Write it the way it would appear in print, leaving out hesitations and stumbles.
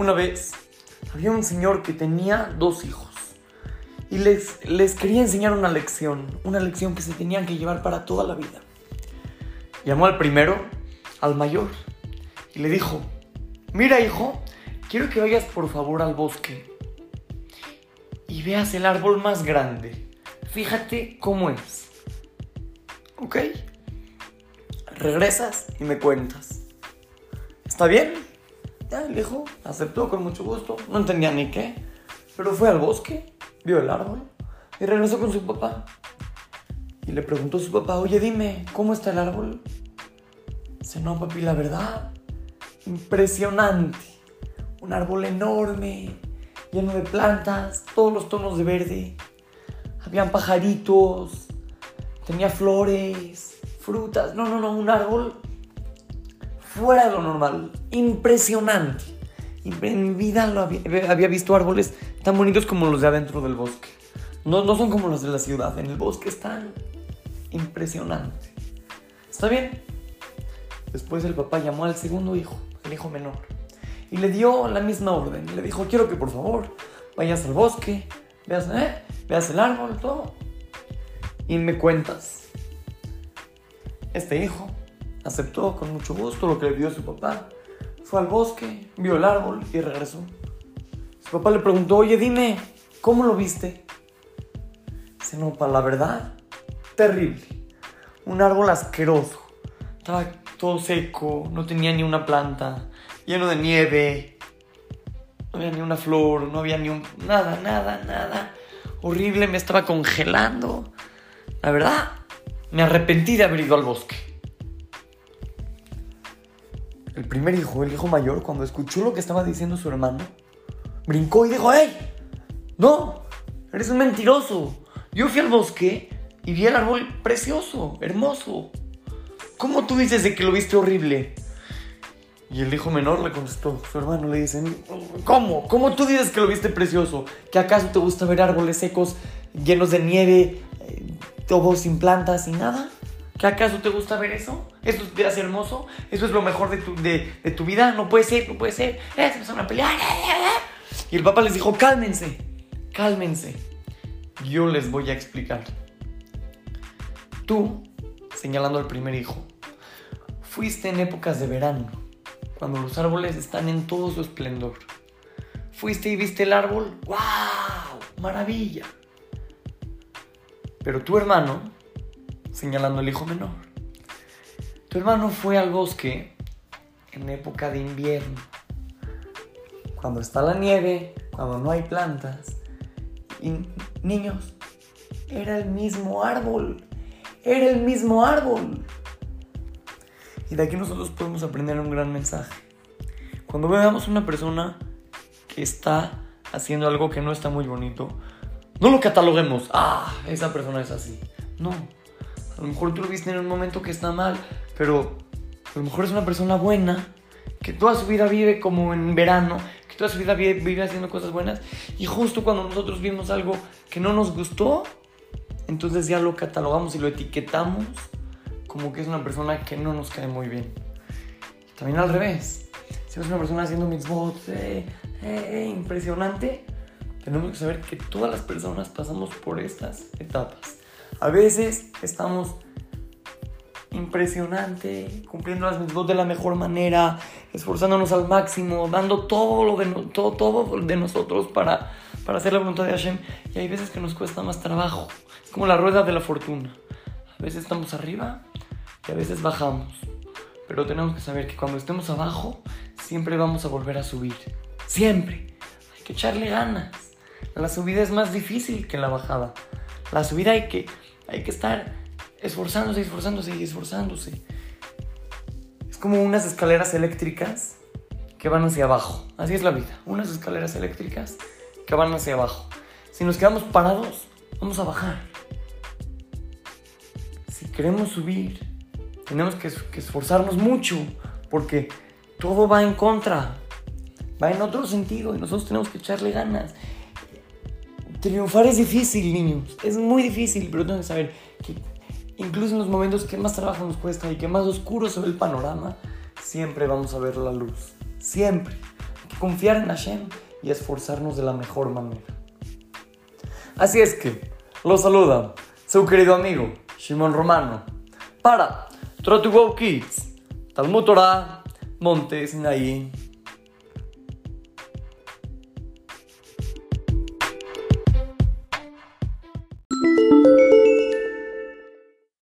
Una vez había un señor que tenía 2 hijos y les quería enseñar una lección que se tenían que llevar para toda la vida. Llamó al primero, al mayor, y le dijo: mira, hijo, quiero que vayas por favor al bosque y veas el árbol más grande. Fíjate cómo es. ¿Ok? Regresas y me cuentas. ¿Está bien? Ya, el hijo aceptó con mucho gusto. No entendía ni qué, pero fue al bosque, vio el árbol y regresó con su papá. Y le preguntó a su papá: oye, dime, ¿cómo está el árbol? Dice: no, papi, la verdad, impresionante. Un árbol enorme, lleno de plantas, todos los tonos de verde. Habían pajaritos, tenía flores, frutas. No, un árbol fuera de lo normal, impresionante. En mi vida había visto árboles tan bonitos como los de adentro del bosque. No son como los de la ciudad, en el bosque están impresionantes. ¿Está bien? Después el papá llamó al segundo hijo, el hijo menor, y le dio la misma orden. Le dijo: quiero que por favor vayas al bosque, veas el árbol, todo, y me cuentas. Este hijo aceptó con mucho gusto lo que le pidió su papá. Fue al bosque, vio el árbol y regresó. Su papá le preguntó: oye, dime, ¿cómo lo viste? Dice: no, la verdad, terrible. Un árbol asqueroso. Estaba todo seco, no tenía ni una planta, lleno de nieve. No había ni una flor, no había ni nada. Horrible, me estaba congelando. La verdad, me arrepentí de haber ido al bosque. El primer hijo, el hijo mayor, cuando escuchó lo que estaba diciendo su hermano, brincó y dijo: ¡hey! ¡No! ¡Eres un mentiroso! Yo fui al bosque y vi el árbol precioso, hermoso. ¿Cómo tú dices de que lo viste horrible? Y el hijo menor le contestó, su hermano le dice: ¿Cómo? ¿Cómo tú dices que lo viste precioso? ¿Que acaso te gusta ver árboles secos, llenos de nieve, todos sin plantas y nada? ¿Que acaso te gusta ver eso? ¿Eso te hace hermoso? ¿Eso es lo mejor de tu vida? No puede ser. Se empezaron a pelear. Y el papá les dijo: cálmense. Yo les voy a explicar. Tú, señalando al primer hijo, fuiste en épocas de verano, cuando los árboles están en todo su esplendor. Fuiste y viste el árbol. ¡Wow! ¡Maravilla! Pero tu hermano, señalando al hijo menor, tu hermano fue al bosque en época de invierno, cuando está la nieve, cuando no hay plantas. Y niños, era el mismo árbol. Y de aquí nosotros podemos aprender un gran mensaje. Cuando veamos una persona que está haciendo algo que no está muy bonito, no lo cataloguemos: esa persona es así. No, a lo mejor tú lo viste en un momento que está mal, pero a lo mejor es una persona buena, que toda su vida vive como en verano, que toda su vida vive haciendo cosas buenas, y justo cuando nosotros vimos algo que no nos gustó, entonces ya lo catalogamos y lo etiquetamos como que es una persona que no nos cae muy bien. Y también al revés, si es una persona haciendo mitzvot impresionante, tenemos que saber que todas las personas pasamos por estas etapas. A veces estamos impresionante, cumpliendo las mitzvot de la mejor manera, esforzándonos al máximo, dando todo de nosotros para hacer la voluntad de Hashem. Y hay veces que nos cuesta más trabajo. Es como la rueda de la fortuna. A veces estamos arriba y a veces bajamos. Pero tenemos que saber que cuando estemos abajo, siempre vamos a volver a subir. Siempre. Hay que echarle ganas. La subida es más difícil que la bajada. La subida hay que estar esforzándose. Es como unas escaleras eléctricas que van hacia abajo. Así es la vida. Unas escaleras eléctricas que van hacia abajo. Si nos quedamos parados, vamos a bajar. Si queremos subir, tenemos que esforzarnos mucho, porque todo va en contra, va en otro sentido, y nosotros tenemos que echarle ganas. Triunfar es difícil, niños, es muy difícil, pero tenemos que saber que incluso en los momentos que más trabajo nos cuesta y que más oscuro se ve el panorama, siempre vamos a ver la luz, siempre. Hay que confiar en Hashem y esforzarnos de la mejor manera. Así es que, lo saluda su querido amigo Shimon Romano para Trot to Go Kids, Talmud Torah, Monte Sinaí.